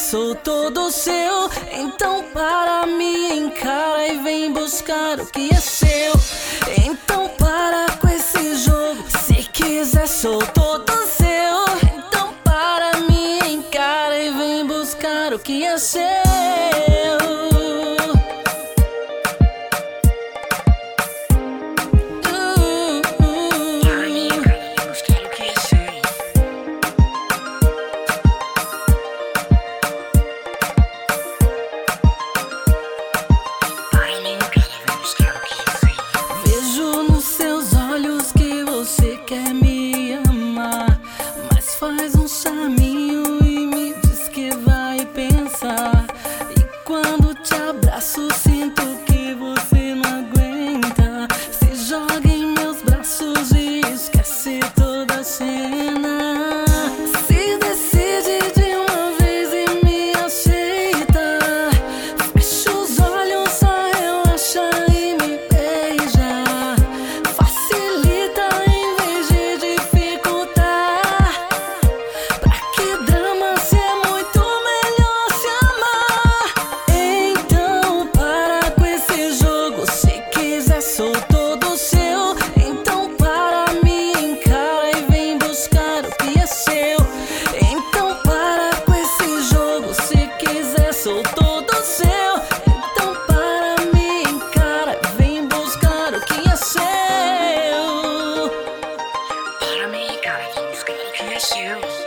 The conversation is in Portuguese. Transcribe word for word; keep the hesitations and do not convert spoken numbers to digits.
sou todo seu. Então para, me encara e vem buscar o que é seu. Então para com esse jogo, se quiser sou todo seu. Então para, me encara e vem buscar o que é seu. Quer me amar, mas faz um charminho e me diz que vai pensar. E quando te abraço sinto que você não aguenta. Se joga em meus braços e esquece toda a cena. Se decide de uma vez e me aceita. Fecha os olhos, só relaxa e me beija. Facilita sou todo seu. Então para, me encara e vem buscar o que é seu. Então para com esse jogo, se quiser sou todo seu. Então para, me encara e vem buscar o que é seu. Para, me encara e vem buscar o que é seu.